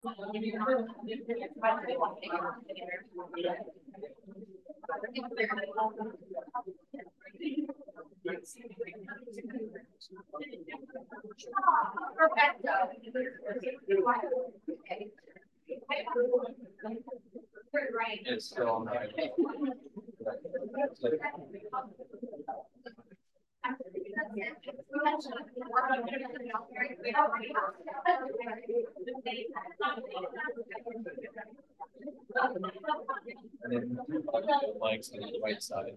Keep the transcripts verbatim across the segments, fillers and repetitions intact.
It's still not. And then legs on the right side.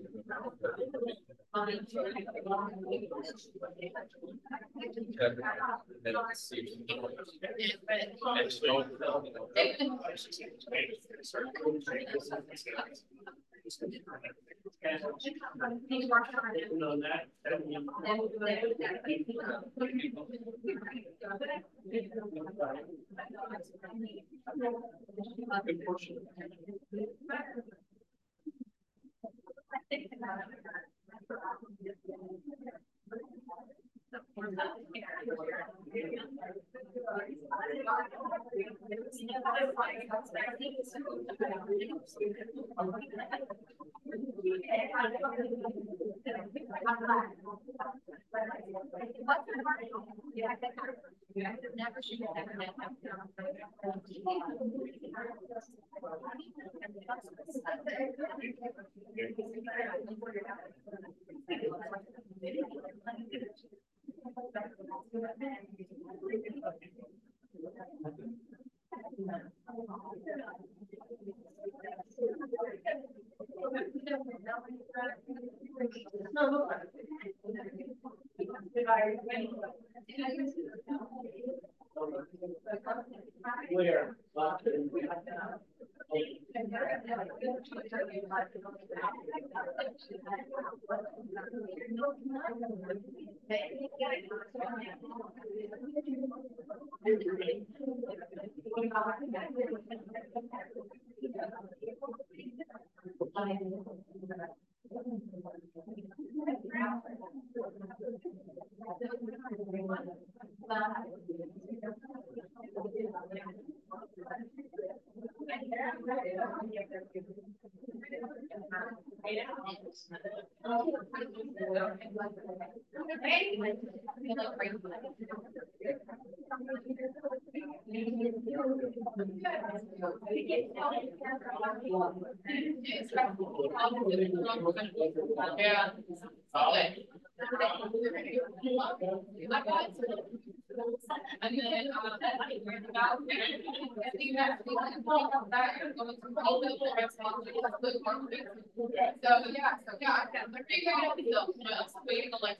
Where? Yeah. And then, uh, about, I think that's the one that is going to hold the responsibility. So, yeah, so, yeah, I can figure out the, you know, waiting like.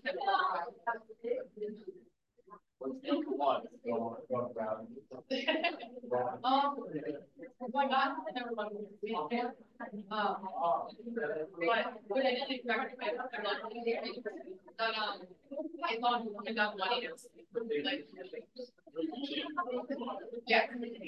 Um, my God, never mind. Um, but, but I didn't expect that, um, I thought I got money to like, yeah.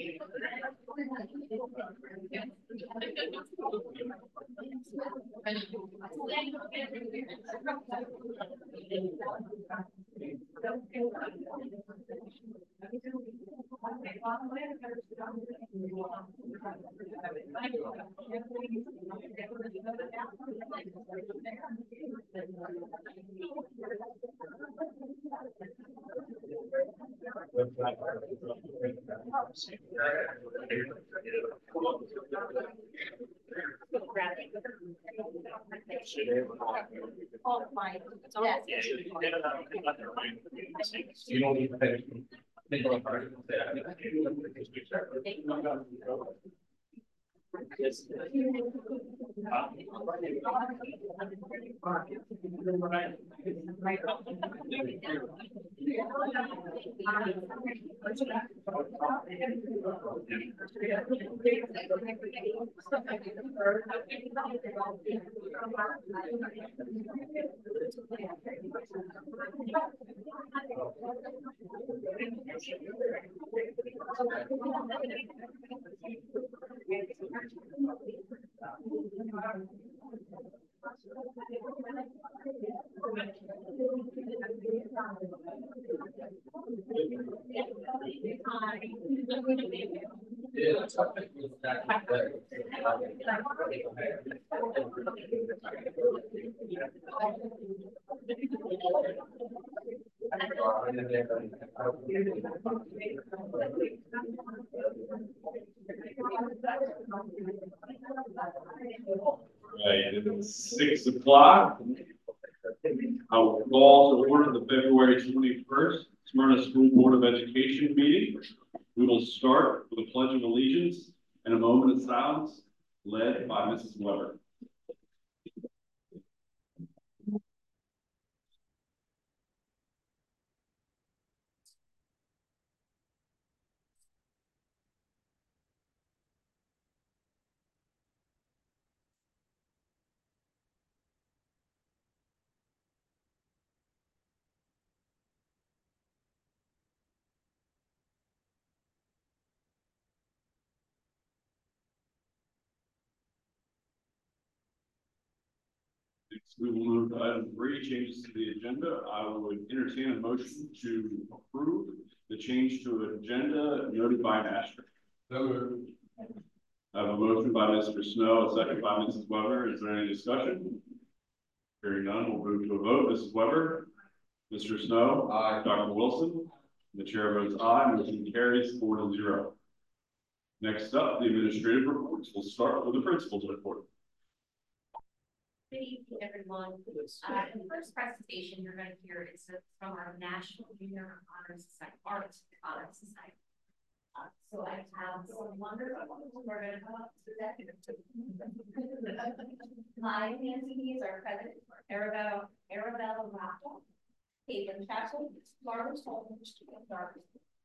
You don't need to pay. Yes. Right, it's six o'clock. I will call to order the February twenty-first Smyrna School Board of Education meeting. We will start with a pledge of allegiance and a moment of silence led by Missus Weber. Next, we will move to item three, changes to the agenda. I would entertain a motion to approve the change to agenda noted by an asterisk. So moved. I have a motion by Mister Snow, a second by Missus Weber. Is there any discussion? Hearing none, we'll move to a vote. Missus Weber? Mister Snow? Aye. Doctor Wilson? The chair votes aye. Motion carries four to zero. Next up, the administrative reports. We'll start with the principal's report. Good evening, everyone. Uh, the first presentation you're going to hear is from our National Junior Honor Society, Arts Honor Society. Uh, so I have some wonderful people who are going to come up to that. My Nancy's are President Arabella, Arabella Raffle, Caitlin Chappell, Laura Tolman, and Darby.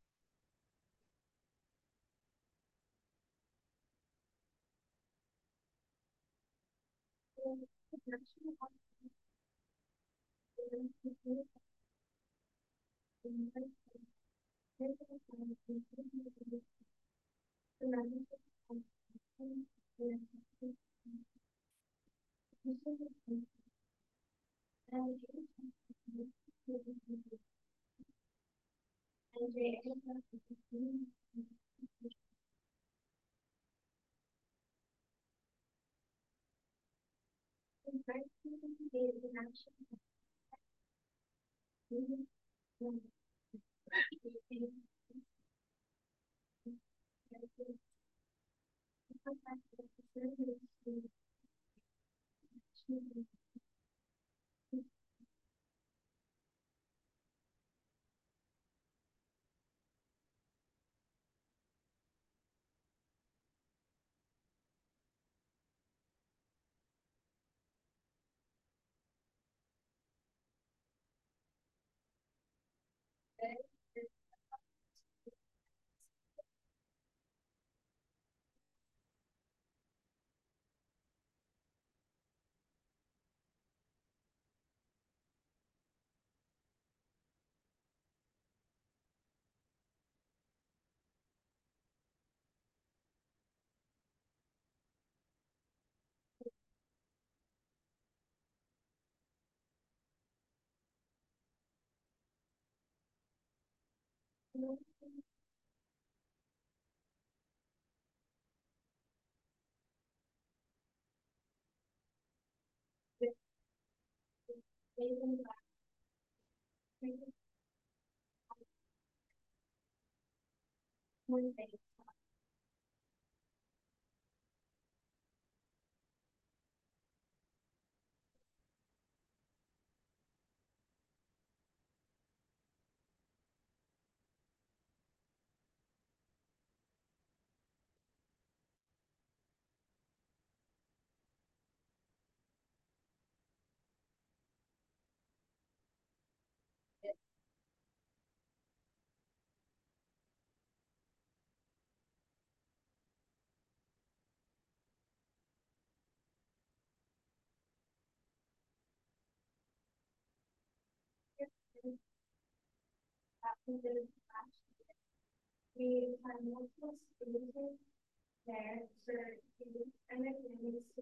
We had multiple students there for and their families to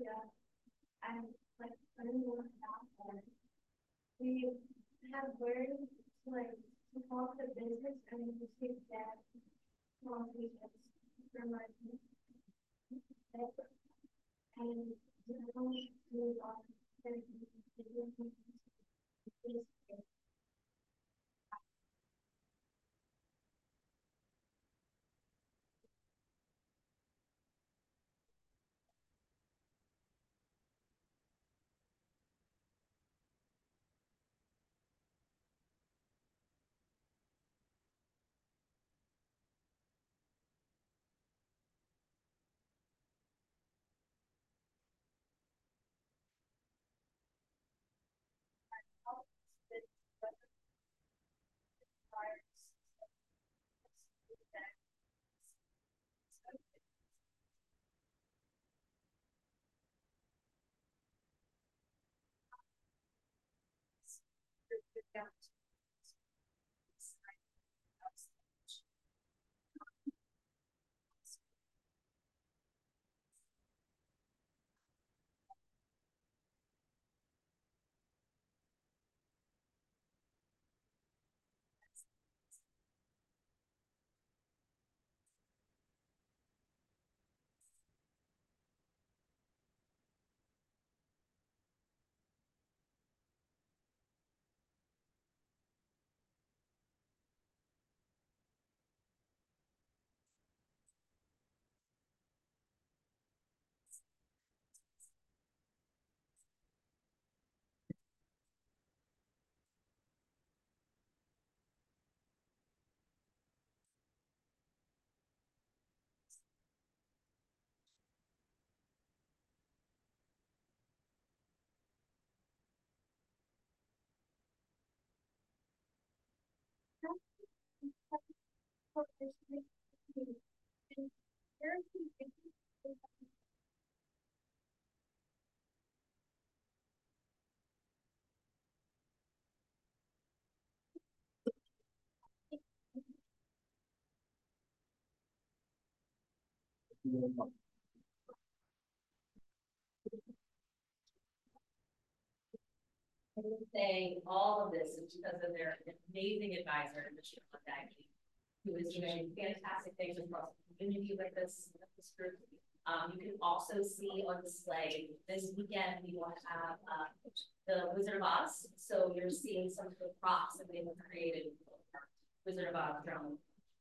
and like learn more about them. We have learned to like to follow the business and to take that small business I would say all of this is because of their amazing advisor, Michelle Daggy, who is doing fantastic things across the community with this, with this group. Um, you can also see on display this weekend, we will have uh, the Wizard of Oz. So you're seeing some of the props that they have created for Wizard of Oz drone.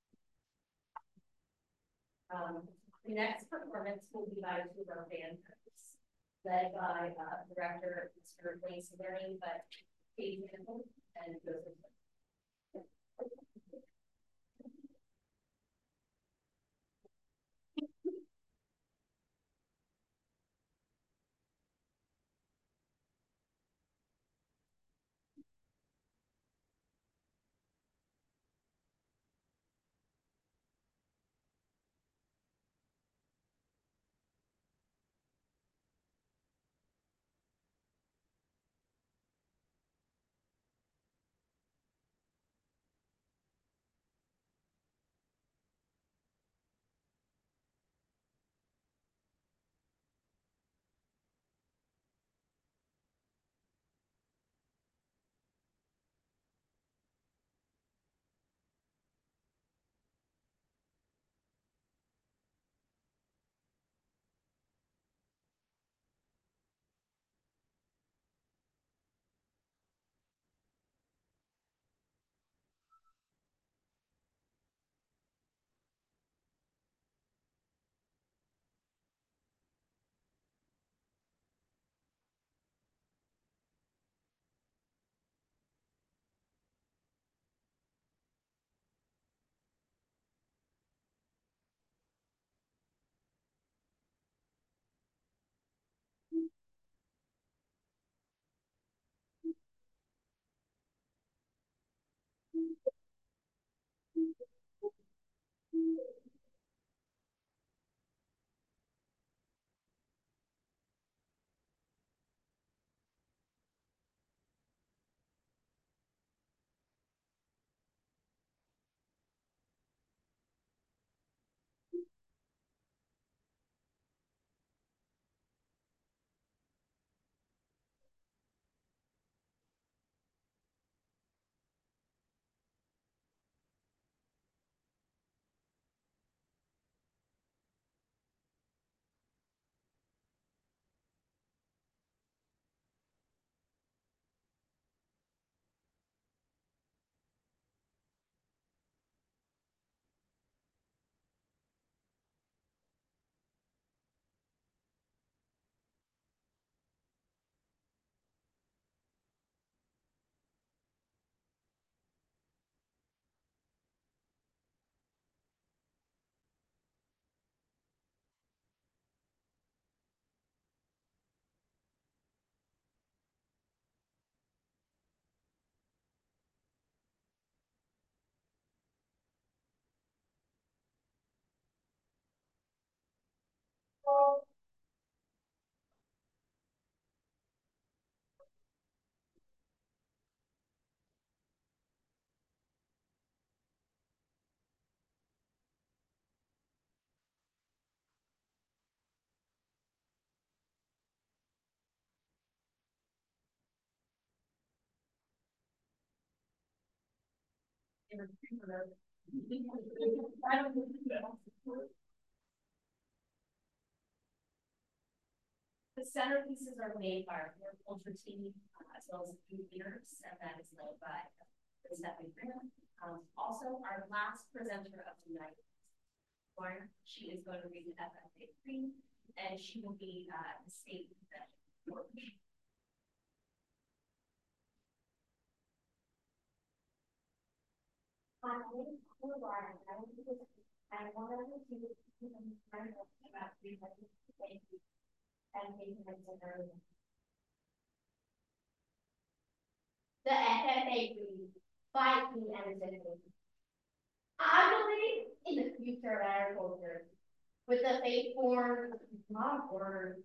Um, the next performance will be by two of our band members, led by uh, director Mister Wayne Severi, but Katie Campbell and Joseph. The centerpieces are made by our culture team, uh, as well as food leaders, and that is led by Stephanie Graham. Um, also, our last presenter of the night, Lauren, she is going to read the F F A three, and she will be uh, the state convention. I wanted to see about three hundred and the F F A three by Queen Elizabeth. I believe in the future of agriculture with the faith form not word.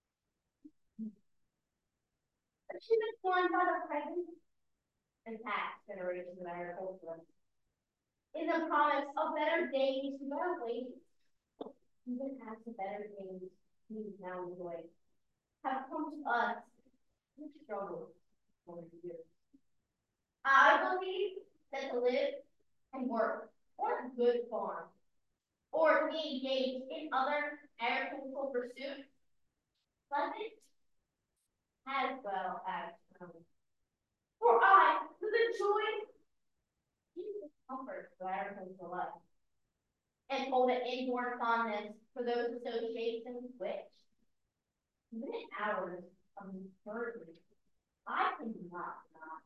It should be formed by the present and past generations of agriculture. In the promise of better days, better ways, even as the better days we now enjoy, have come to us with struggles over the years. I believe that to live and work on a good farm, or to be engaged in other agricultural pursuits, pleasant as well as um, for I, with the joy and comfort of agricultural life, and hold an inborn fondness for those associations which, even in hours of burden, I cannot deny.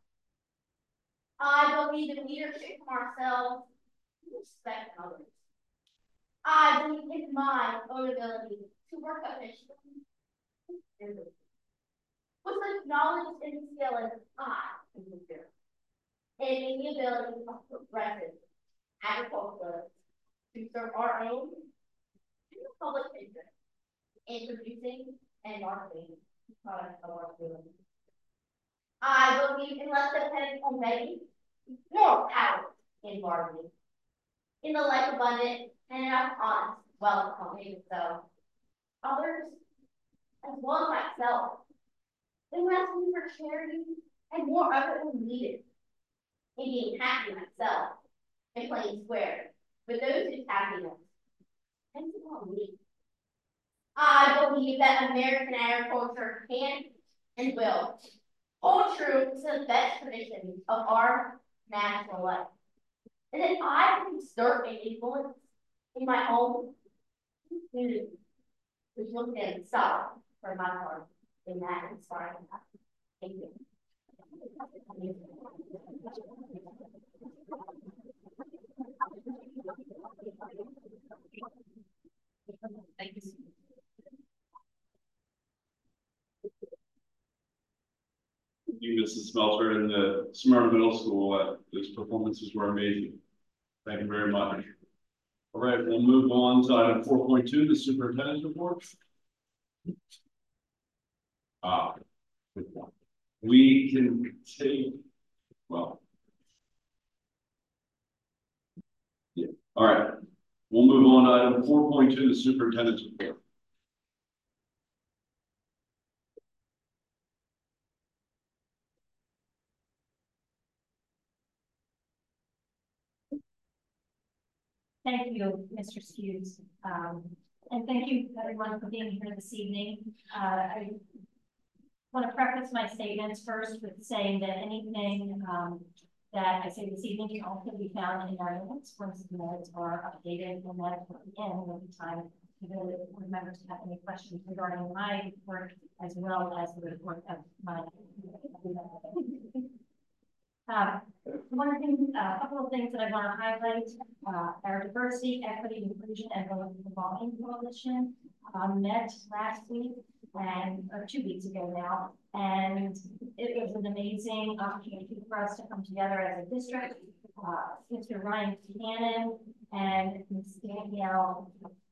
I believe in leadership from ourselves and respect others. I believe in my own ability to work efficiently with such knowledge and skill as I can do, and in the ability of progressive agriculture to serve our own and the public interest in producing and marketing products of our food. I believe in less dependence on begging, more power in bargaining, in the life abundant and enough honest wealth company itself. Others, as well as myself, in less need for charity and more of it when needed, in being happy myself and playing square with those whose happiness and to me. I believe that American agriculture can and will hold true to the best traditions of our national life, and that I can exert an influence in my own community, which will stand solid for my part in that inspiring path. Thank you. Thank you. Thank you, Missus Smelter, and the Smyrna Middle School. Uh, those performances were amazing. Thank you very much. All right, we'll move on to item four point two, the superintendent's report. Ah, good one. We can take, well, yeah. All right, we'll move on to item four point two, the superintendent's report. Thank you, Mister Hughes. Um, and thank you everyone for being here this evening. Uh, I want to preface my statements first with saying that anything um, that I say this evening can also be found in our notes once the notes are updated, and that at the end will be time for the board members to have any questions regarding my work as well as the report of my. Uh, one thing, a uh, couple of things that I want to highlight, uh, our diversity, equity, inclusion, and belonging coalition um, met last week and or two weeks ago now, and it was an amazing opportunity for us to come together as a district. Uh, Mister Ryan Cannon and Miz Danielle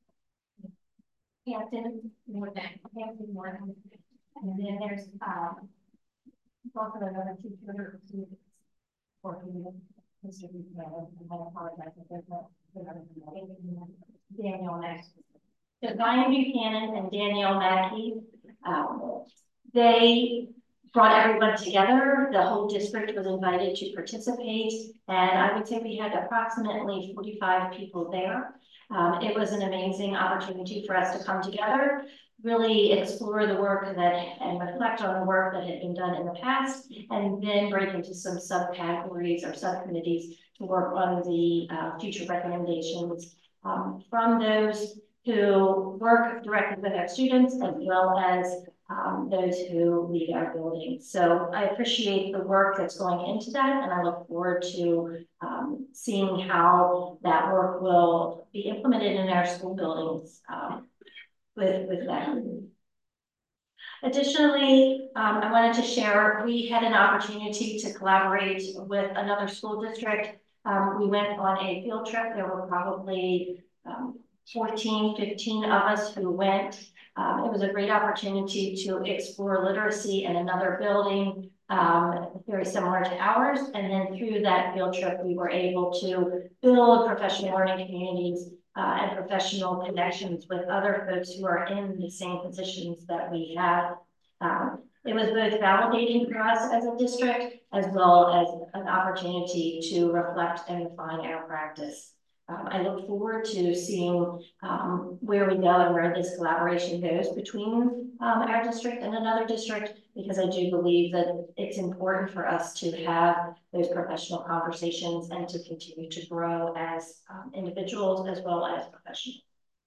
Hampton Morgan, Hampton Morgan, and then there's um, also another two students. Working with Mister Buchanan, and I apologize if there's no Danielle Mackey. So Ryan Buchanan and Danielle Mackey, um, they brought everyone together. The whole district was invited to participate, and I would say we had approximately forty-five people there. Um, it was an amazing opportunity for us to come together, really explore the work that and reflect on the work that had been done in the past, and then break into some subcategories or subcommittees to work on the uh, future recommendations um, from those who work directly with our students, as well as um, those who lead our building. So I appreciate the work that's going into that, and I look forward to um, seeing how that work will be implemented in our school buildings um, with, with that. Additionally, um, I wanted to share, we had an opportunity to collaborate with another school district. Um, we went on a field trip. There were probably um, fourteen, fifteen of us who went. Um, it was a great opportunity to explore literacy in another building, um, very similar to ours. And then through that field trip, we were able to build professional learning communities uh, and professional connections with other folks who are in the same positions that we have. Um, it was both validating for us as a district, as well as an opportunity to reflect and refine our practice. Um, I look forward to seeing um, where we go and where this collaboration goes between um, our district and another district, because I do believe that it's important for us to have those professional conversations and to continue to grow as um, individuals as well as professionals.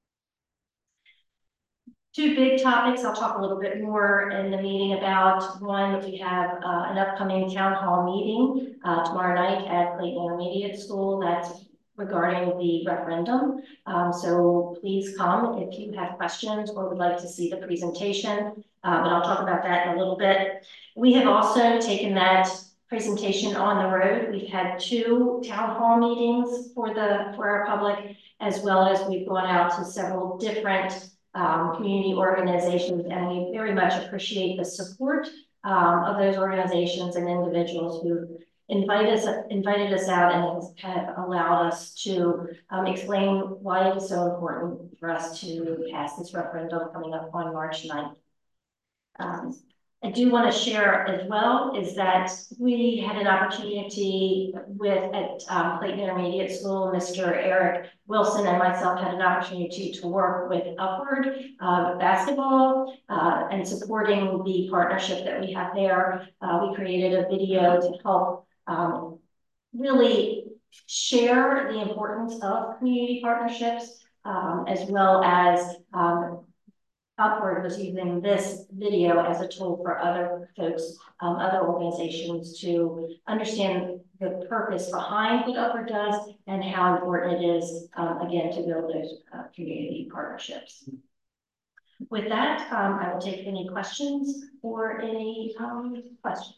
Two big topics I'll talk a little bit more in the meeting about. One, we have uh, an upcoming town hall meeting uh, tomorrow night at Clayton Intermediate School. That's regarding the referendum. Um, so please come if you have questions or would like to see the presentation. Um, and I'll talk about that in a little bit. We have also taken that presentation on the road. We've had two town hall meetings for the for our public, as well as we've gone out to several different um, community organizations, and we very much appreciate the support um, of those organizations and individuals who invite us, invited us out and have allowed us to um, explain why it is so important for us to pass this referendum coming up on March ninth. Um, I do want to share as well is that we had an opportunity with at um, Clayton Intermediate School. Mister Eric Wilson and myself had an opportunity to work with Upward uh, Basketball uh, and supporting the partnership that we have there. Uh, we created a video to help Um, really share the importance of community partnerships, um, as well as um, Upward was using this video as a tool for other folks, um, other organizations to understand the purpose behind what Upward does and how important it is, um, again, to build those uh, community partnerships. With that, um, I will take any questions or any um, questions.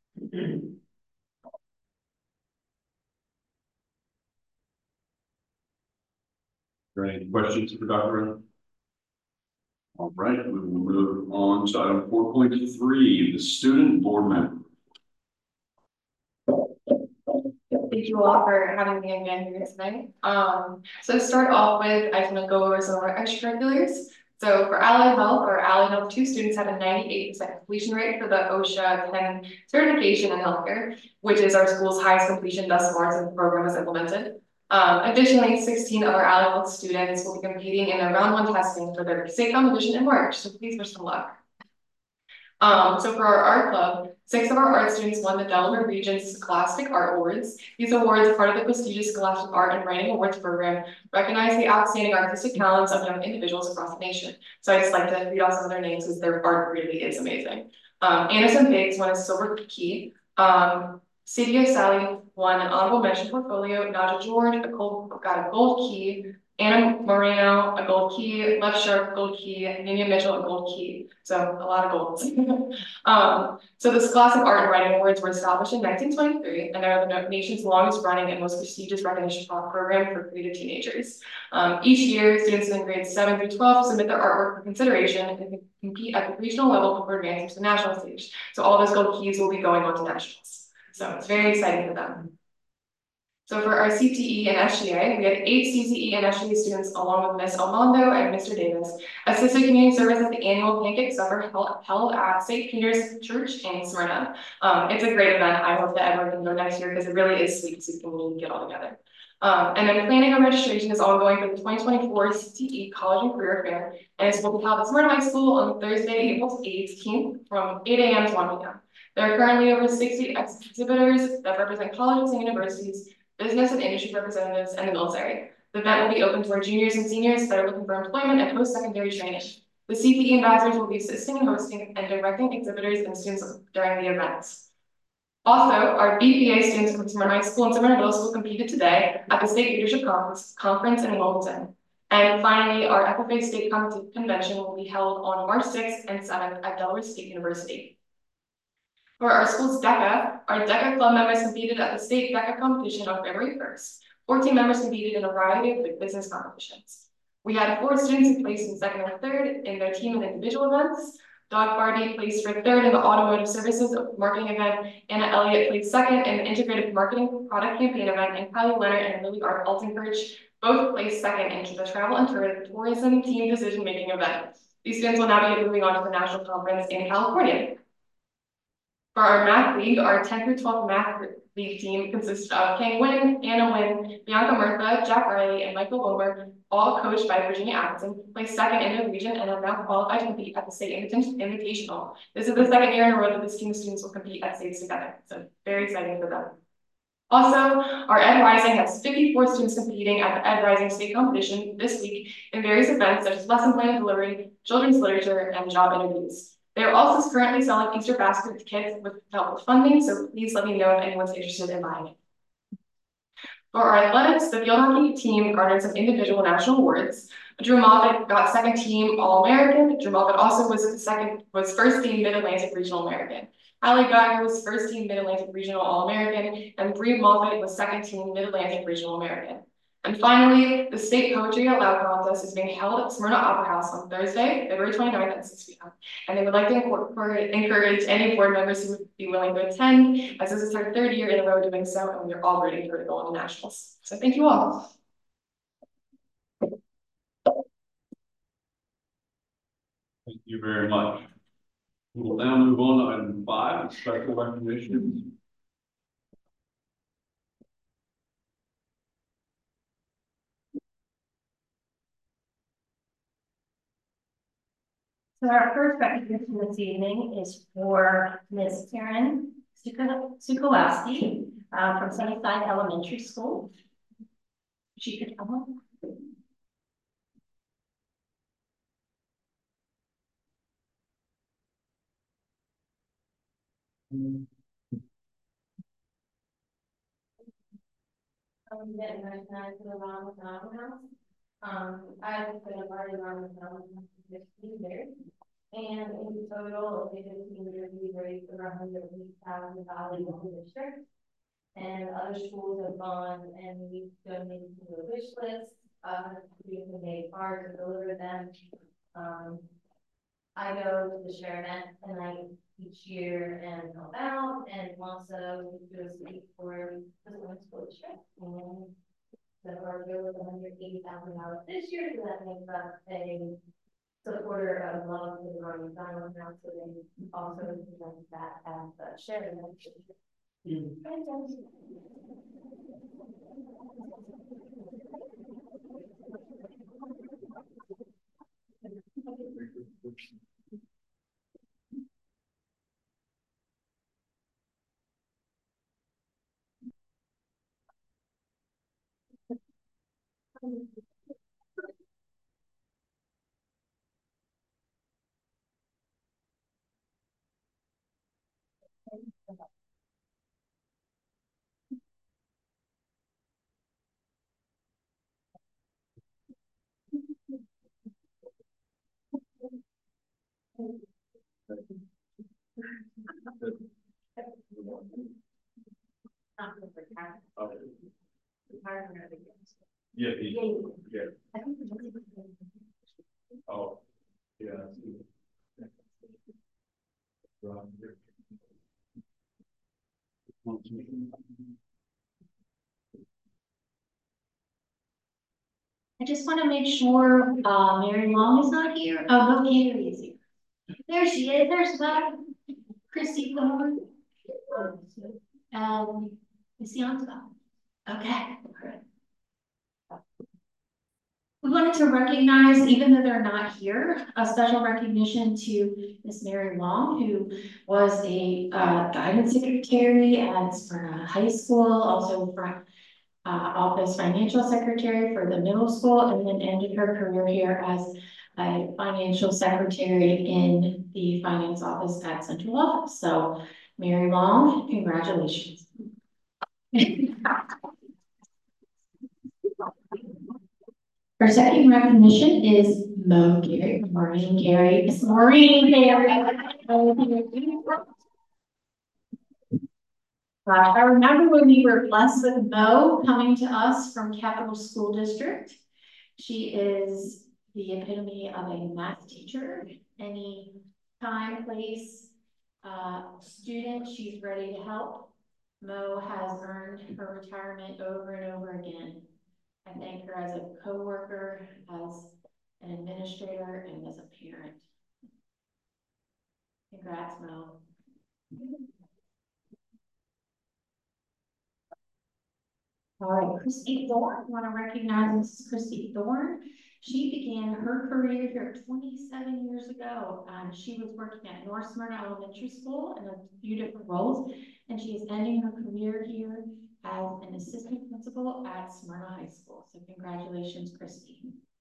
Are there any questions for Doctor Wren? All right, we will move on to item four point three, the student board member. Thank you all for having me again here tonight. Um, so to start off with, I just want to go over some of our extracurriculars. So for Allied Health, or Allied Health two students had a ninety-eight percent completion rate for the OSHA ten certification in healthcare, which is our school's highest completion thus far since the program was implemented. Um, additionally, sixteen of our Allied Health students will be competing in their round one testing for their state competition in March, so please wish them luck. Um, so for our art club, six of our art students won the Delaware Region's Scholastic Art Awards. These awards, part of the prestigious Scholastic Art and Writing Awards program, recognize the outstanding artistic talents of young individuals across the nation. So I just like to read off some of their names because their art really is amazing. Um, Anderson Biggs won a silver key. Um, Cydia Sally won an honorable mention portfolio. Naja George a gold, got a gold key. Anna Moreno, a gold key. Lev Sharp, gold key. Nina Mitchell, a gold key. So a lot of golds. um, so the Scholastic Art and Writing Awards were established in nineteen twenty-three, and they're the nation's longest running and most prestigious recognition program for creative teenagers. Um, each year, students in grades seven through twelve submit their artwork for consideration and can compete at the regional level before advancing to the national stage. So all those gold keys will be going on to nationals. So it's very exciting for them. So for our C T E and S G A, we had eight C T E and S G A students along with Miss Almondo and Mister Davis assisted community service at the annual Pancake Supper held, held at Saint Peter's Church in Smyrna. Um, it's a great event. I hope that everyone can go next year because it really is sweet to see the community get all together. Um, and then planning and registration is ongoing for the twenty twenty-four C T E College and Career Fair, and it's will be held at Smyrna High School on Thursday, April eighteenth from eight A M to one P M There are currently over sixty exhibitors that represent colleges and universities, business and industry representatives, and the military. The event will be open to our juniors and seniors that are looking for employment and post-secondary training. The C T E ambassadors will be assisting and hosting and directing exhibitors and students during the events. Also, our B P A students from Smyrna High School and Smyrna Middle School competed today at the State Leadership Conference, Conference in Wilmington. And finally, our F F A State Con Convention will be held on March sixth and seventh at Delaware State University. For our school's DECA, our DECA club members competed at the state DECA competition on February first. fourteen members competed in a variety of business competitions. We had four students who placed in second or third in their team and individual events. Doug Barty placed for third in the automotive services marketing event. Anna Elliott placed second in the integrated marketing product campaign event, and Kylie Leonard and Lily Art Altencourage both placed second into the travel and tourism team decision-making event. These students will now be moving on to the national conference in California. For our math league, our tenth through twelfth math league team consists of Kang Wynn, Anna Wynn, Bianca Murtha, Jack Riley, and Michael Wilmer, all coached by Virginia Atkinson, placed second in the region and are now qualified to compete at the state invitational. This is the second year in a row that this team of students will compete at states together, so very exciting for them. Also, our Ed Rising has fifty-four students competing at the Ed Rising State Competition this week in various events such as lesson plan delivery, children's literature, and job interviews. They are also currently selling Easter basket kits with help with funding, so please let me know if anyone's interested in buying it. For our athletics, the field hockey team garnered some individual national awards. Drew Moffitt got second team All-American. Drew Moffitt also was the second, was first team Mid-Atlantic Regional American. Hallie Geiger was first team Mid-Atlantic Regional All-American, and Bree Moffitt was second team Mid-Atlantic Regional American. And finally, the State Poetry Out Loud contest is being held at Smyrna Opera House on Thursday, February twenty-ninth at six P M And they would like to encourage any board members who would be willing to attend, as this is our third year in a row doing so, and we're all ready for to go on the nationals. So thank you all. Thank you very much. We will now move on to item five, special recognitions. So our first recognition this evening is for Miz Karen Sukolowski uh, from Sunnyside Elementary School. She could come on. I'm getting recognized for the Ronald McDonald House. Um, I've been a part of the Ronald McDonald House for fifteen years, and in total, they did fifteen years, we raised around one hundred eighty thousand dollars in the district. And other schools have gone and we've donated to the wish list. Uh, we can make cards and deliver them. Um, I go to the share event and I each year and help out, and also do a speak for the school district. And so our bill is one hundred eighty thousand dollars this year, so that makes us a supporter of love for the Ronald McDonald House, so they also present that at the share event. Mm. Yeah, yeah. Yeah. Oh, yeah. make sure, uh, Mary Long is not here. Oh, no, Gary is here. There she is. There's Mo. Christy Thorne. Um, is he on top? Okay. We wanted to recognize, even though they're not here, a special recognition to Miss Mary Long, who was a uh, guidance secretary at Smyrna High School, also for uh, office financial secretary for the middle school, and then ended her career here as a financial secretary in the finance office at Central Office. So, Mary Long, congratulations. Our second recognition is Mo Gary, Maureen Gary. It's Maureen Gary. Uh, I remember when we were blessed with Mo coming to us from Capital School District. She is the epitome of a math teacher. Any time, place, uh, student, she's ready to help. Mo has earned her retirement over and over again. I thank her as a coworker, as an administrator, and as a parent. Congrats, Mo. All right, Christy Thorne, I want to recognize Missus Christy Thorne. She began her career here twenty-seven years ago. Um, she was working at North Smyrna Elementary School in a few different roles, and she is ending her career here as an assistant principal at Smyrna High School. So congratulations, Christy.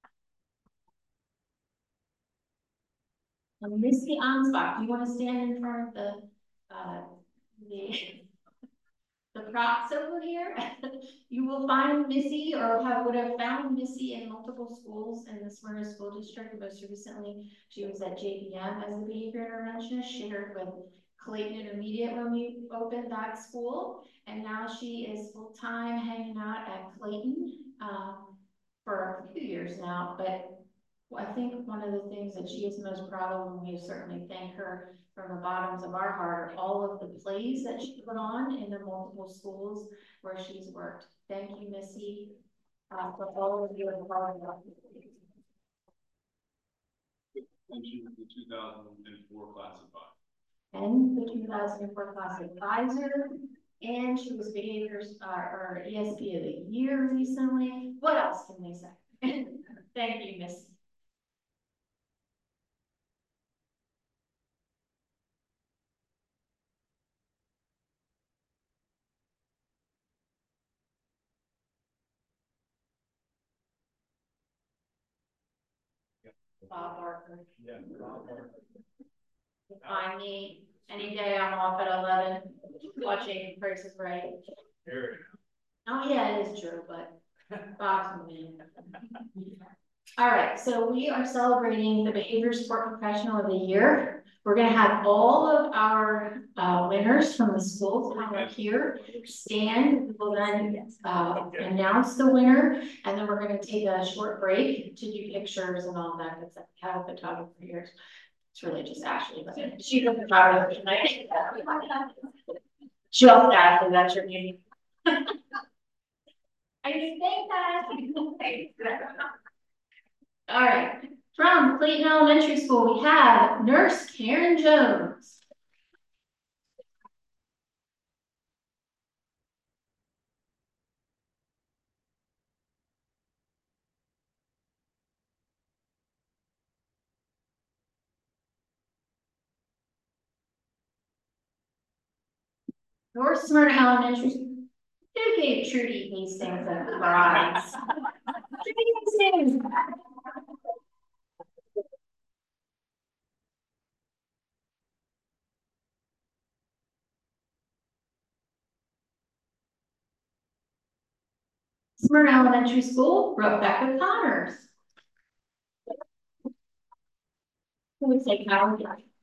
And Misty Ansbach, do you want to stand in front of the uh, the the props over here? You will find Missy, or have would have found Missy in multiple schools in the Smyrna School District. Most recently, she was at J B M as a behavior interventionist, shared with Clayton Intermediate when we opened that school, and now she is full time hanging out at Clayton uh, for a few years now. But I think one of the things that she is most proud of, and we certainly thank her from the bottoms of our heart, are all of the plays that she put on in the multiple schools where she's worked. Thank you, Missy, uh, for all of your hard work. And she was the two thousand four class advisor. And the two thousand four class advisor, and she was behaviors uh, or E S P of the year recently. What else can they say? Thank you, Missy. Bob Barker. Yeah, Bob Barker. Find me any day. I'm off at eleven watching Price is Right. Oh yeah, it is true, but Bob's moving. All right, so we are celebrating the Behavior Sport Professional of the Year. We're going to have all of our uh, winners from the schools come up here, stand. We will then uh, announce the winner, and then we're going to take a short break to do pictures and all that. Because I have a photographer here. It's really just Ashley, but she's a photographer tonight. Just Ashley, that's your name. I didn't think that. All right, from Clayton Elementary School, we have Nurse Karen Jones. North Smyrna Elementary School. Who gave Trudy these things at the prize? Trudy Hastings. Smyrna Elementary School, Rebecca Connors. Who would say Carol?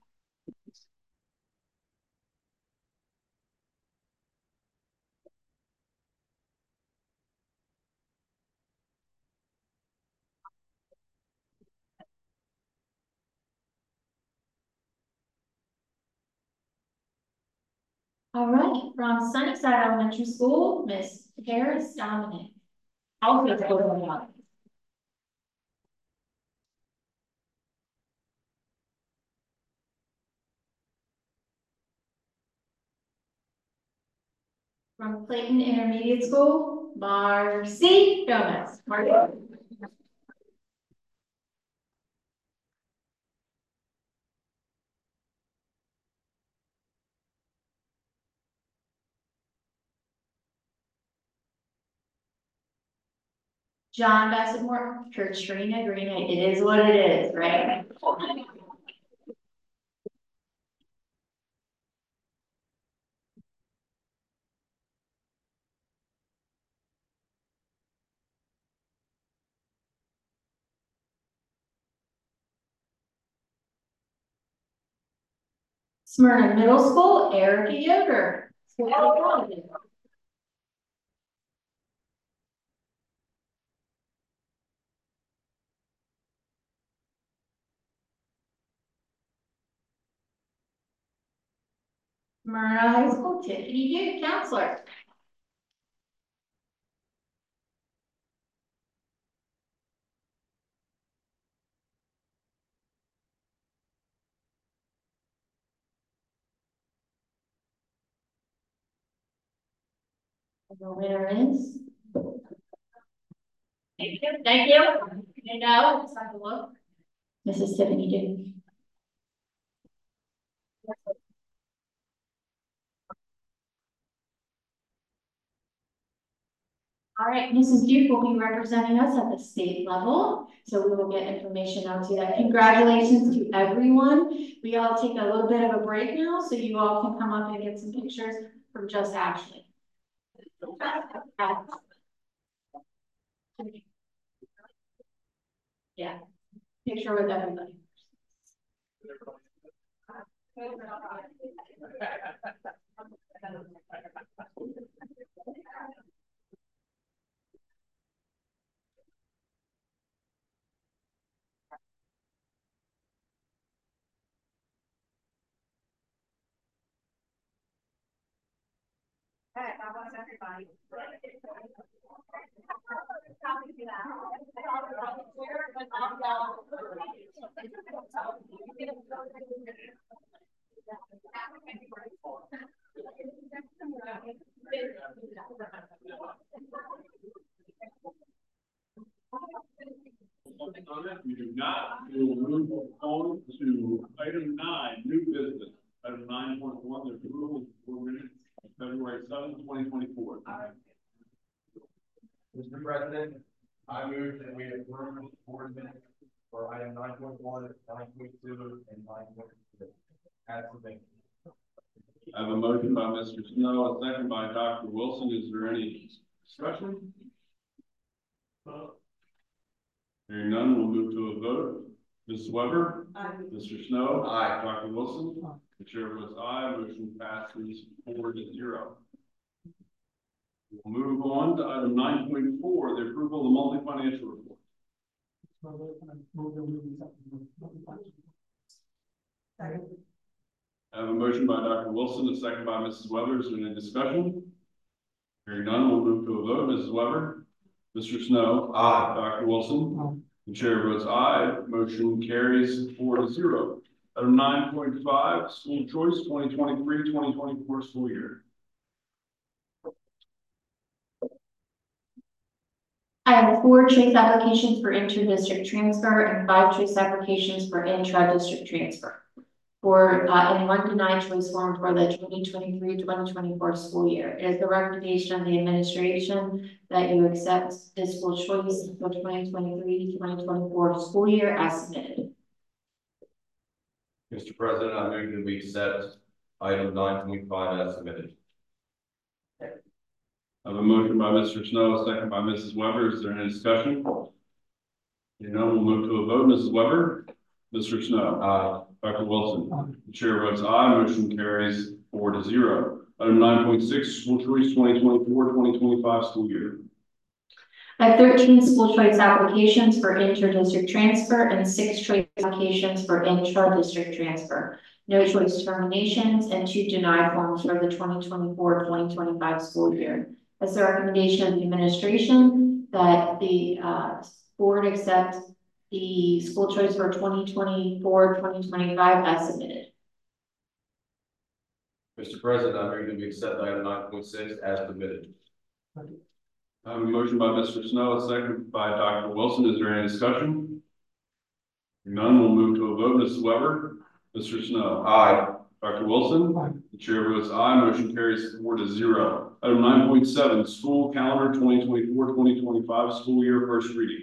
All right, from Sunnyside Elementary School, Miss Paris Dominic. Also, From Clayton Intermediate School, Marcy Gomez. Marcy. John Bessemore, Katrina Green, it is what it is, right? Smyrna Middle School, Erica Yoder. Smyrna High School, Tiffany Duke, counselor. The winner is. Thank you. Thank you. You know, let's have a look. Missus Tiffany Duke. All right, Missus Duke will be representing us at the state level, so we will get information out to that. Congratulations to everyone. We all take a little bit of a break now, so you all can come up and get some pictures from just Ashley. Yeah, picture with everybody. All right, God bless everybody. We do not, we will move on to item nine, new business. Item nine point one, the approval for minutes of February seventh, twenty twenty-four. Mister President, I move that we approve the board minutes for item nine point one, nine point two, and nine point three. As submitted. I have a motion by Mister Snow, a second by Doctor Wilson. Is there any discussion? Hearing none, we'll move to a vote. Miz Weber? Aye. Mister Snow? Aye. Doctor Wilson? Aye. The chair votes aye. Motion passes four to zero. We'll move on to item nine point four, the approval of the monthly financial report. I have a motion by Doctor Wilson, a second by Missus Weber. Is there any discussion? Hearing none, we'll move to a vote. Missus Weber? Mister Snow? Aye. Doctor Wilson? Aye. The chair votes aye. Motion carries four to zero. Item nine point five, school choice twenty twenty-three twenty twenty-four school year. I have four choice applications for inter-district transfer and five choice applications for intra-district transfer. For uh, and one denied choice form for the twenty twenty-three twenty twenty-four school year. It is the recommendation of the administration that you accept this school choice for twenty twenty-three twenty twenty-four school year as submitted. Mister President, I move that we accept item nine point five as submitted. I have a motion by Mister Snow, a second by Missus Weber. Is there any discussion? You know, we'll move to a vote. Missus Weber? Mister Snow? Aye. Doctor Wilson? Aye. The chair votes aye. Motion carries four to zero. Item nine point six, school choice twenty twenty-four twenty twenty-five school year. I have thirteen school choice applications for inter-district transfer and six choice applications for intra-district transfer. No choice terminations and two denied forms for the twenty twenty-four twenty twenty-five school year. It's the recommendation of the administration that the uh, board accept the school choice for twenty twenty-four twenty twenty-five as submitted. Mister President, I move that we accept item nine point six as submitted. I have a motion by Mister Snow, a second by Doctor Wilson. Is there any discussion? None, we'll move to a vote. Miz Weber? Mister Snow? Aye. Doctor Wilson? Aye. The chair votes aye. Motion carries four to zero. Item nine point seven, school calendar twenty twenty-four twenty twenty-five school year first reading.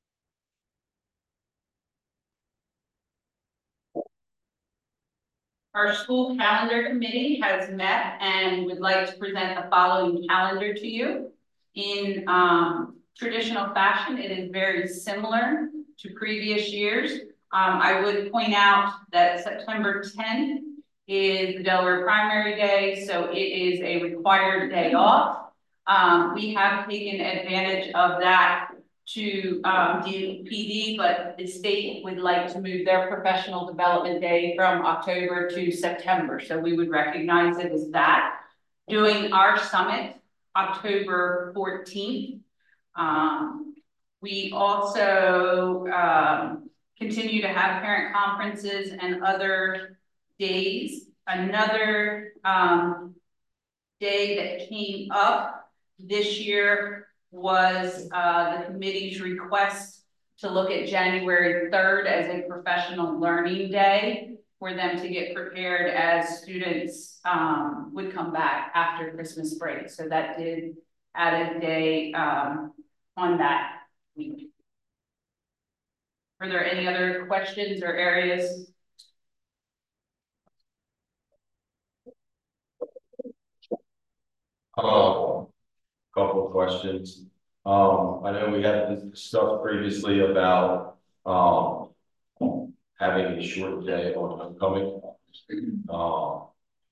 Our school calendar committee has met and would like to present the following calendar to you. In um, traditional fashion, it is very similar to previous years. Um, I would point out that September tenth is the Delaware Primary Day, so it is a required day off. Um, we have taken advantage of that to um, do P D, but the state would like to move their professional development day from October to September. So we would recognize it as that. Doing our summit October fourteenth. Um, we also um, continue to have parent conferences and other days. Another um, day that came up this year was uh, the committee's request to look at January third as a professional learning day for them to get prepared as students um, would come back after Christmas break. So that did add a day um, on that week. Are there any other questions or areas? Um, couple of questions. Um, I know we had discussed previously about um having a short day on homecoming. Um,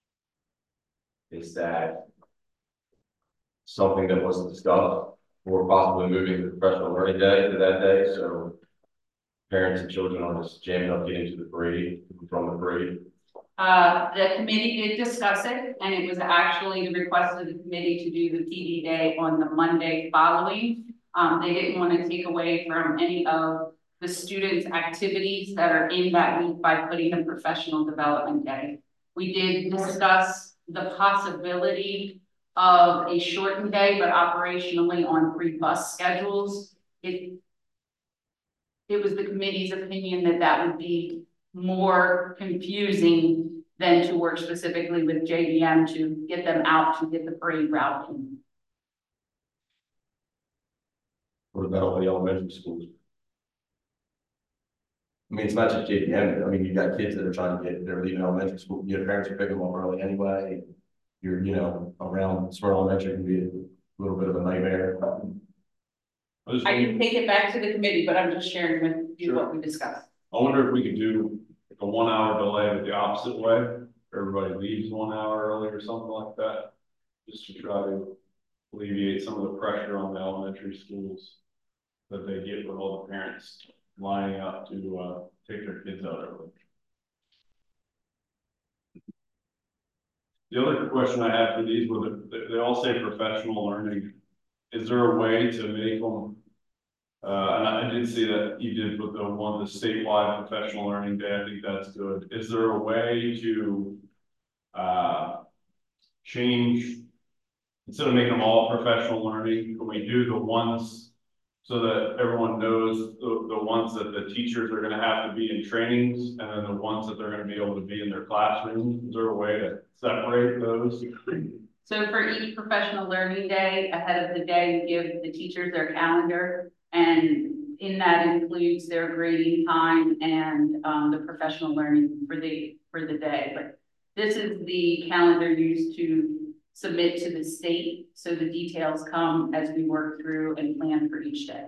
is that something that wasn't discussed, or possibly moving the professional learning day to that day, so parents and children aren't just jamming up getting to the parade from the parade? Uh, the committee did discuss it, and it was actually the request of the committee to do the P D day on the Monday following. Um, they didn't want to take away from any of the students' activities that are in that week by putting a professional development day. We did discuss the possibility of a shortened day, but operationally on free bus schedules. It, it was the committee's opinion that that would be more confusing than to work specifically with J D M to get them out to get the parade route in. What about all the elementary schools? I mean, it's not just J D M. I mean, you've got kids that are trying to get, they're leaving elementary school. Your parents are picking them up early anyway. You're, you know, around Smyrna Elementary can be a little bit of a nightmare. I, just I can take it back to the committee, but I'm just sharing with you Sure. what we discussed. I wonder if we could do like a one hour delay but the opposite way. Everybody leaves one hour early or something like that. Just to try to alleviate some of the pressure on the elementary schools that they get with all the parents lining up to uh, take their kids out early. The other question I had for these were that they all say professional learning. Is there a way to make them, uh, and I did see that you did put the one, the statewide professional learning day. I think that's good. Is there a way to uh, change, instead of making them all professional learning, can we do the ones so that everyone knows the, the ones that the teachers are going to have to be in trainings, and then the ones that they're going to be able to be in their classrooms? Is there a way to separate those? So for each professional learning day, ahead of the day, we give the teachers their calendar, and in that includes their grading time and um, the professional learning for the for the day. But this is the calendar used to submit to the state, so the details come as we work through and plan for each day.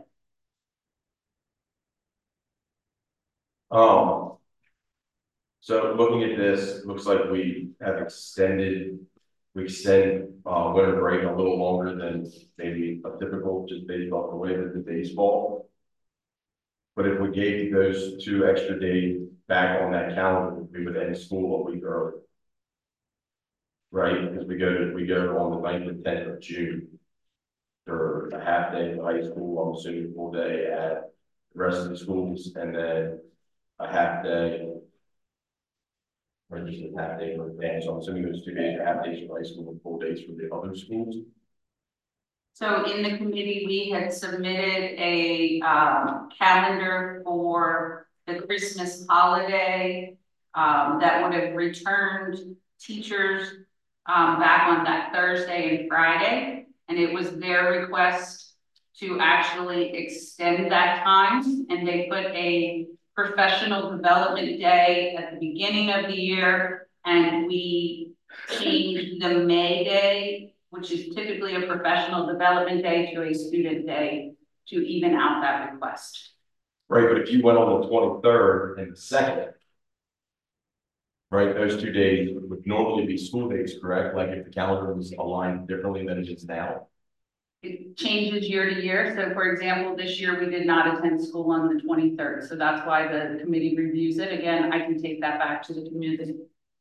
Um, so looking at this, looks like we have extended, we extend uh, winter break a little longer than maybe a typical, just based off the way that the days fall. But if we gave those two extra days back on that calendar, we would end school a week early. Right, because we go to, we go on the ninth and tenth of June for a half day in high school, I'm assuming full day at the rest of the schools, and then a half day Or just a half day for the day, so I'm assuming those two days are half days for high school and full days for the other schools. So in the committee, we had submitted a um, calendar for the Christmas holiday um, that would have returned teachers um, back on that Thursday and Friday. And it was their request to actually extend that time. And they put a professional development day at the beginning of the year. And we changed the May day, which is typically a professional development day, to a student day to even out that request. Right, but if you went on the twenty-third and the second, right, those two days would normally be school days, correct? Like if the calendar was aligned differently than it is now? It changes year to year. So for example, this year we did not attend school on the twenty-third. So that's why the committee reviews it. Again, I can take that back to the community.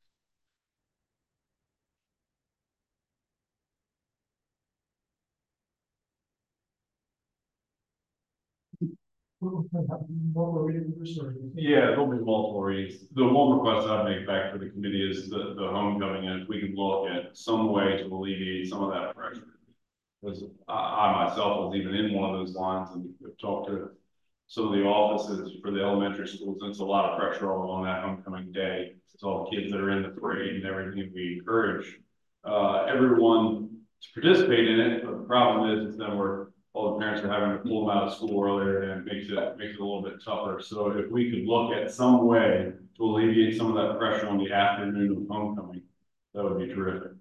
Yeah, there'll be multiple reads. The one request I'd make back to the committee is the, the homecoming, and if we can look at some way to alleviate some of that pressure. Because I, I myself was even in one of those lines and I've talked to some of the offices for the elementary schools, and it's a lot of pressure all on that homecoming day. It's all the kids that are in the parade and everything. We encourage uh, everyone to participate in it, but the problem is, is then we're all the parents are having to pull them out of school earlier, and it makes it makes it a little bit tougher. So if we could look at some way to alleviate some of that pressure on the afternoon of homecoming, that would be terrific.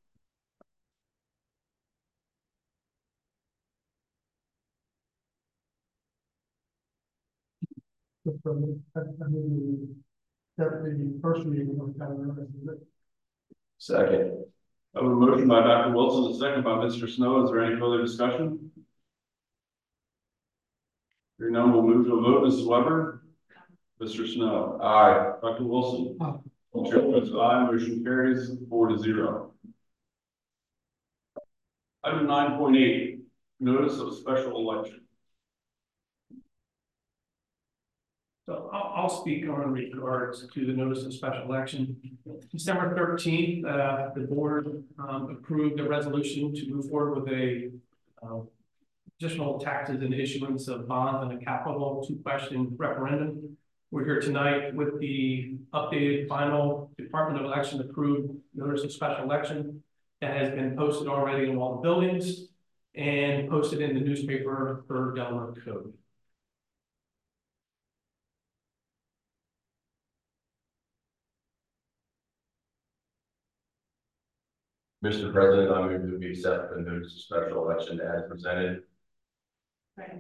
Definitely first reading of the calendar. Second. I have a motion by Doctor Wilson, a second by Mister Snow. Is there any further discussion? Hearing none, we'll move to a vote. Missus Weber? Mister Snow? Aye. Doctor Wilson? Aye. Chair votes aye. Motion carries four to zero. Item nine point eight, notice of special election. So I'll, I'll speak on regards to the notice of special election. December thirteenth, uh, the board um, approved a resolution to move forward with a uh, additional taxes and issuance of bonds and a capital two-question referendum. We're here tonight with the updated final Department of Election approved notice of special election that has been posted already in all the buildings and posted in the newspaper per Delaware code. Mister President, I move that we accept the notice of special election as presented. Right.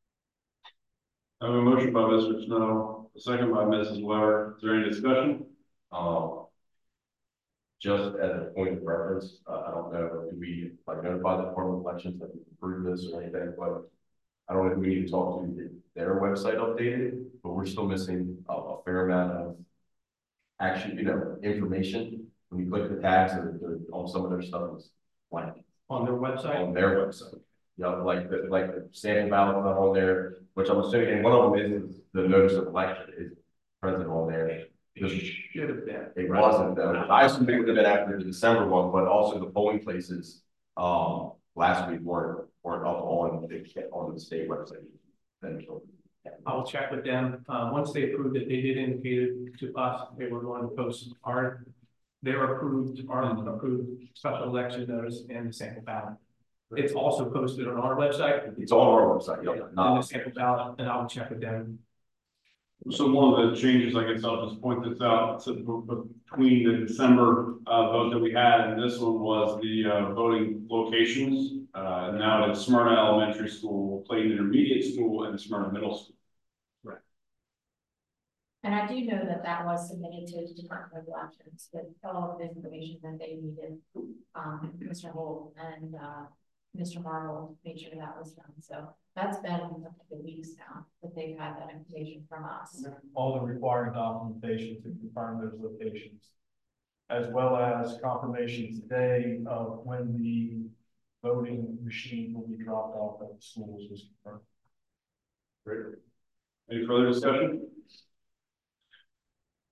I have a motion by Mister Snow, a second by Missus Weber. Is there any discussion? Um, just as a point of reference, uh, I don't know, do we like notify the Department of Elections that we approve this or anything, but I don't know if we need to talk to get their website updated, but we're still missing a, a fair amount of actually, you know, information. When you click the tags on some of their stuff is blank. On their website? On their website. Yeah, like the like the sample ballot not on there, which I'm assuming, and one of them is, is the notice of election is present on there. It should have been. It wasn't though. I assumed it would have been after the December one, but also the polling places um last week weren't weren't up on the on the state website. I'll check with them. Uh, once they approved it, they did indicate to us they were going to post our their approved our approved special election notice and the sample ballot. It's also posted on our website. It's on our website, yeah. And the sample ballot, and I'll check with them. So one of the changes, I guess I'll just point this out, so between the December uh, vote that we had and this one was the uh, voting locations. Uh, now it's Smyrna Elementary School, Clayton Intermediate School, and Smyrna Middle School. Right. And I do know that that was submitted to the Department of Elections with all of the information that they needed. Um, Mister Holt and uh, Mister Marvel made sure that was done. So that's been a couple of weeks now that they've had that information from us. All the required documentation to confirm those locations, as well as confirmation today of when the voting machine will be dropped off at the schools was confirmed. Great. Any further discussion?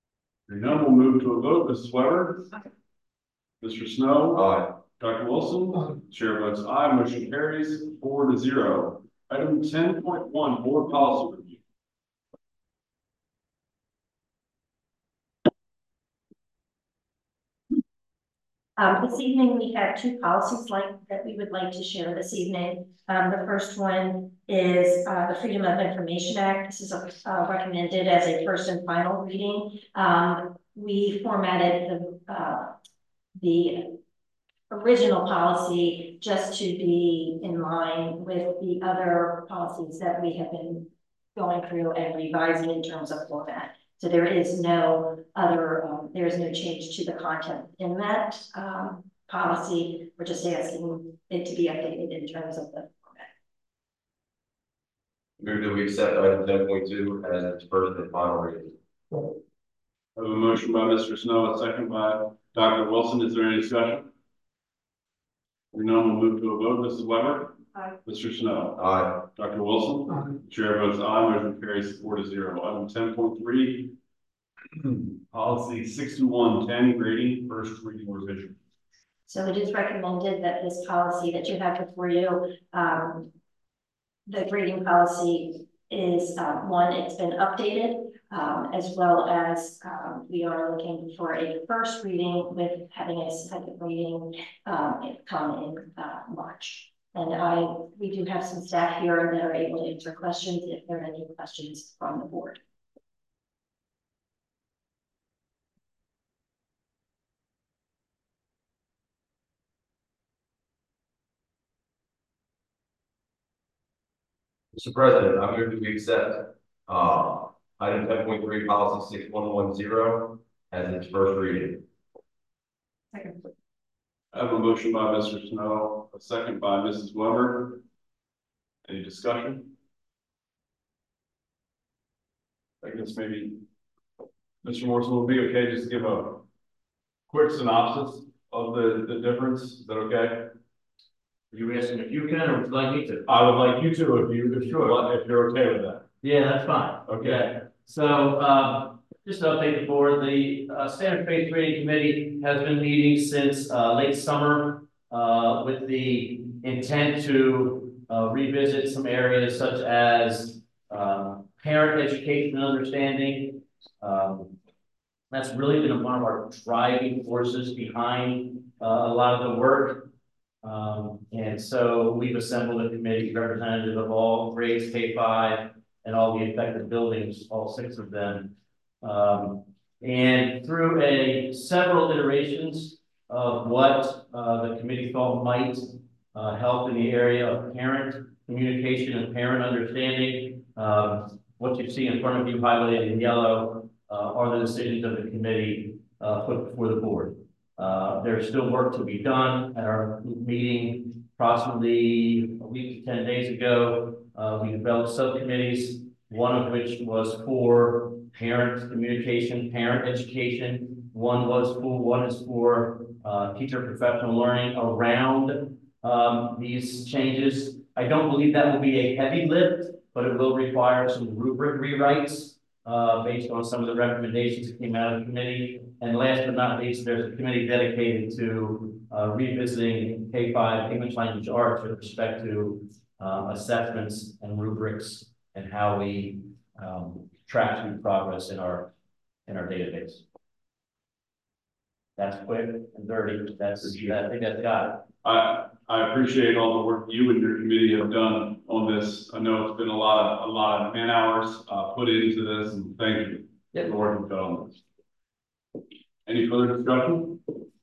Hearing none, we'll move to a vote. Missus Weber? Mister Snow? Aye. Doctor Wilson? Chair votes aye, motion carries four to zero. Item ten point one, board policy review. Um, this evening, we have two policies like that we would like to share this evening. Um, the first one is uh, the Freedom of Information Act. This is a, uh, recommended as a first and final reading. Um, we formatted the, uh, the original policy just to be in line with the other policies that we have been going through and revising in terms of format. So there is no other, um, there is no change to the content in that um, policy. We're just asking it to be updated in terms of the format. Move that we accept item ten point two as its first and final reading. I have a motion by Mister Snow, a second by Doctor Wilson. Is there any discussion? Hearing none, we'll move to a vote. Missus Weber? Aye. Mister Snow? Aye. Doctor Wilson? Aye. Chair votes aye, motion carries four to zero. Item ten point three, policy sixty-one ten, grading, first reading revision. So it is recommended that this policy that you have before you, um, the grading policy is uh, one, it's been updated, um, as well as um, we are looking for a first reading with having a second reading um, come in uh, March. And I, we do have some staff here that are able to answer questions if there are any questions from the board. Mister President, I move that we accept uh, item ten point three, policy six one one zero as its first reading. Second. I have a motion by Mister Snow, a second by Missus Weber. Any discussion? I guess maybe Mister Morrison will be okay, just give a quick synopsis of the, the difference. Is that okay? You asking if you can, or would you like me to? I would like you to, if you, if Sure. you're, if you're okay with that. Yeah, that's fine. Okay. Yeah. So, um, just to update the board, the uh, Standard Faith Rating Committee has been meeting since uh, late summer uh, with the intent to uh, revisit some areas such as uh, parent education and understanding. Um, that's really been one of our driving forces behind uh, a lot of the work. Um, and so we've assembled a committee representative of all grades K five and all the affected buildings, all six of them. Um, and through a several iterations of what uh, the committee thought might uh, help in the area of parent communication and parent understanding, um, what you see in front of you highlighted in yellow uh, are the decisions of the committee uh, put before the board. Uh, there's still work to be done. At our meeting approximately a week to ten days ago, uh, we developed subcommittees, one of which was for parent communication, parent education. One was for, one is for uh, teacher professional learning around um, these changes. I don't believe that will be a heavy lift, but it will require some rubric rewrites uh, based on some of the recommendations that came out of the committee. And last but not least, there's a committee dedicated to uh, revisiting K five English language arts with respect to uh, assessments and rubrics and how we um, track through progress in our in our database. That's quick and dirty. That's I think that's got it. I I appreciate all the work you and your committee have done on this. I know it's been a lot of a lot of man hours uh, put into this, and thank you Yep. for the work you've done on this. Any further discussion?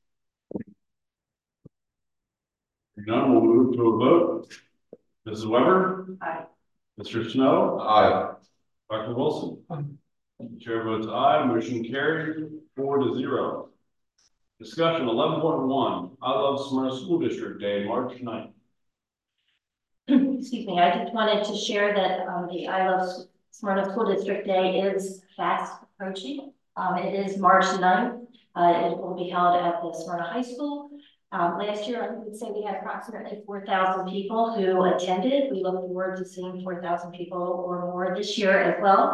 If none, we'll move to a vote. Missus Weber? Aye. Mister Snow? Aye. Doctor Wilson? Aye. Chair votes aye, motion carried four to zero. Discussion eleven point one, I Love Smyrna School District Day, March ninth. Excuse me, I just wanted to share that um, the I Love Smyrna School District Day is fast approaching. Um, it is March ninth. Uh, it will be held at the Smyrna High School. Um, last year, I would say we had approximately four thousand people who attended. We look forward to seeing four thousand people or more this year as well.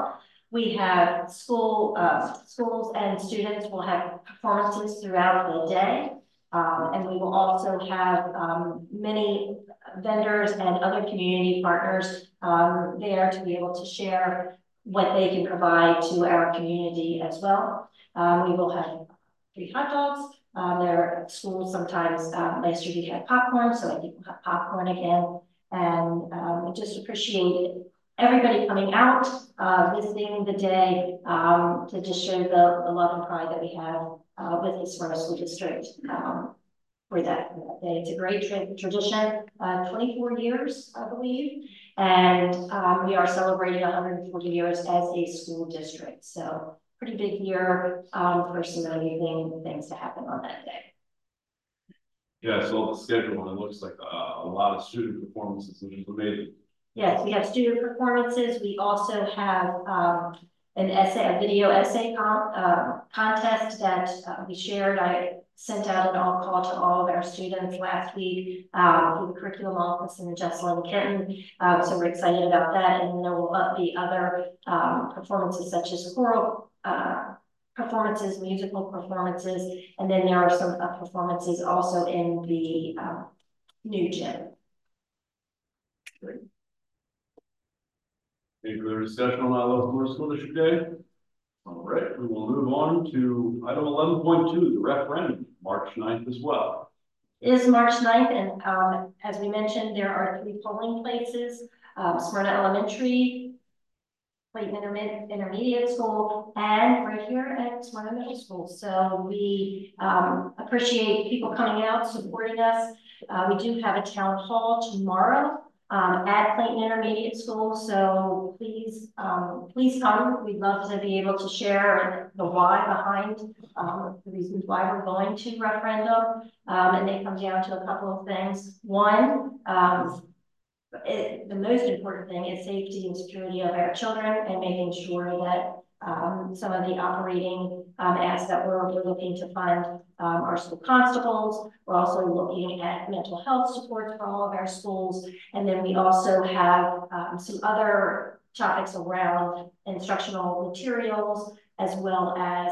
We have school, uh, schools and students will have performances throughout the day. Um, and we will also have, um, many vendors and other community partners, um, there to be able to share what they can provide to our community as well. Um, we will have free hot dogs. Um, there are schools sometimes, um, last year we had popcorn, so I think we'll have popcorn again. And, um, we just appreciate everybody coming out, uh, visiting the day, um, to just show the, the love and pride that we have, uh, with the Smyrna School District, um, for that, for that day. It's a great tra tradition, uh, twenty-four years, I believe. And, um, we are celebrating one hundred forty years as a school district. So pretty big year, um, for some amazing things to happen on that day. Yeah, I saw the schedule and it looks like uh, a lot of student performances, which is amazing. Yes, we have student performances. We also have, um, an essay, a video essay con uh, contest that uh, we shared. I sent out an all call to all of our students last week, um, through the curriculum office and Jesselyn Kenton. Um, so we're excited about that. And there will be other, um, performances such as choral, uh, performances, musical performances. And then there are some uh, performances also in the, um, new gym. Any further discussion on I Love Smyrna School District Day? All right, we will move on to item eleven point two, the referendum, March ninth as well. It is March ninth, and um, as we mentioned, there are three polling places, um, Smyrna Elementary, Clayton Intermediate, Intermediate School, and right here at Smyrna Middle School. So we um, appreciate people coming out, supporting us. Uh, we do have a town hall tomorrow um, at Clayton Intermediate School. So please, um, please come. We'd love to be able to share the why behind um, the reasons why we're going to referendum. Um, and they come down to a couple of things. One, um, It, the most important thing is safety and security of our children and making sure that um, some of the operating um, asks that we're, we're looking to fund um, our school constables. We're also looking at mental health support for all of our schools. And then we also have um, some other topics around instructional materials, as well as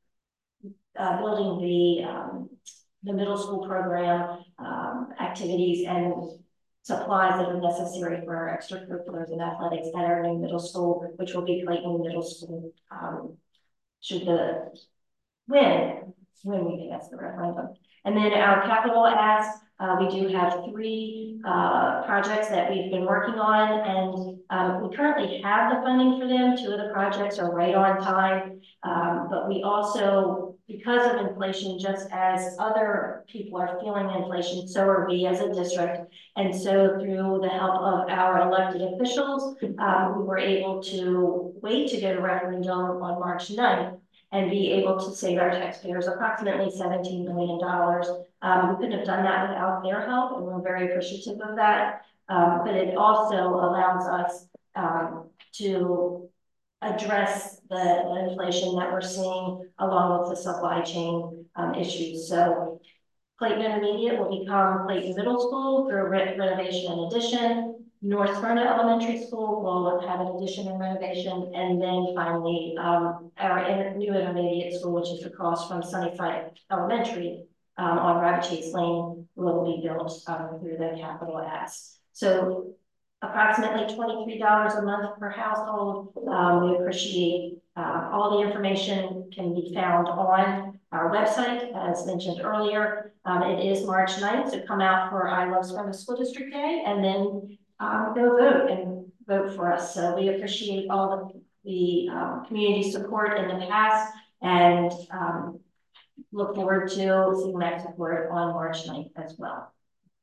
uh, building the, um, the middle school program um, activities and supplies that are necessary for our extracurriculars and athletics at our new middle school, which will be Clayton Middle School, um, should the win, when we pass the referendum. And then our capital asks, uh, we do have three uh, projects that we've been working on, and um, we currently have the funding for them. Two of the projects are right on time, um, but we also, because of inflation, just as other people are feeling inflation, so are we as a district. And so through the help of our elected officials, um, we were able to wait to go to referendum on March ninth and be able to save our taxpayers approximately seventeen million dollars. Um, we couldn't have done that without their help, and we're very appreciative of that. Um, but it also allows us um, to address the, the inflation that we're seeing along with the supply chain um, issues. So Clayton Intermediate will become Clayton Middle School through re renovation and addition. North Smyrna Elementary School will have an addition and renovation. And then finally, um, our inter new intermediate school, which is across from Sunnyside Elementary um, on Rabbit Chase Lane, will be built um, through the capital ask. So approximately twenty-three dollars a month per household. Um, we appreciate uh, all the information can be found on our website, as mentioned earlier. Um, it is March ninth, so come out for I Love Smyrna School District Day, and then um, go vote and vote for us. So we appreciate all of the um, community support in the past, and um, look forward to seeing that support on March ninth as well.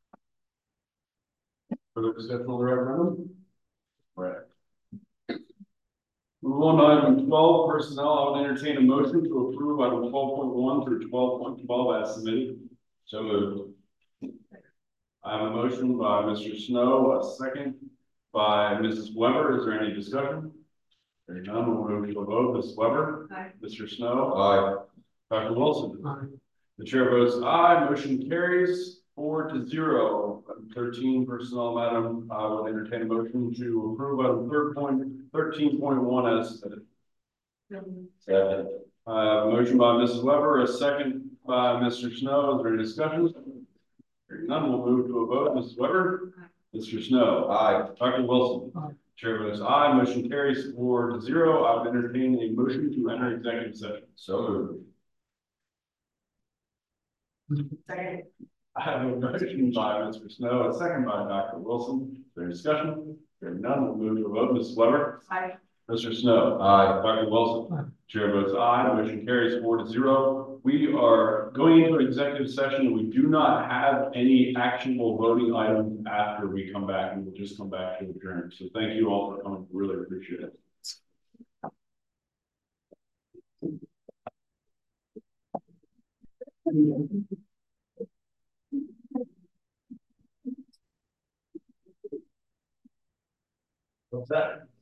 Further discussion on the referendum? Right. Move on to item twelve, personnel. I would entertain a motion to approve item twelve point one through twelve point twelve as submitted. So moved. I have a motion by Mister Snow, a second by Missus Weber. Is there any discussion? Hearing none, we'll move to a vote. Missus Weber? Aye. Mister Snow? Aye. Doctor Wilson? Aye. The chair votes aye. Motion carries four to zero. Item thirteen, personnel, madam. I will entertain a motion to approve item third point thirteen point one as submitted. Second. Uh, motion by Missus Weber, a second by Mister Snow. Is there any discussion? Hearing none, we'll move to a vote. Missus Weber? Mister Snow? Aye. Doctor Wilson? Aye. Chair votes aye. Motion carries four to zero. I would entertain a motion to enter executive session. So moved. Second. I have a motion by Mister Snow, a second by Doctor Wilson. Is there any discussion? Hearing none, we'll move to a vote. Missus Weber? Aye. Mister Snow? Aye. Doctor Wilson? Chair votes aye. Motion carries four to zero. We are going into executive session. We do not have any actionable voting items after we come back, and we'll just come back to adjourn. So thank you all for coming. Really appreciate it. What's that?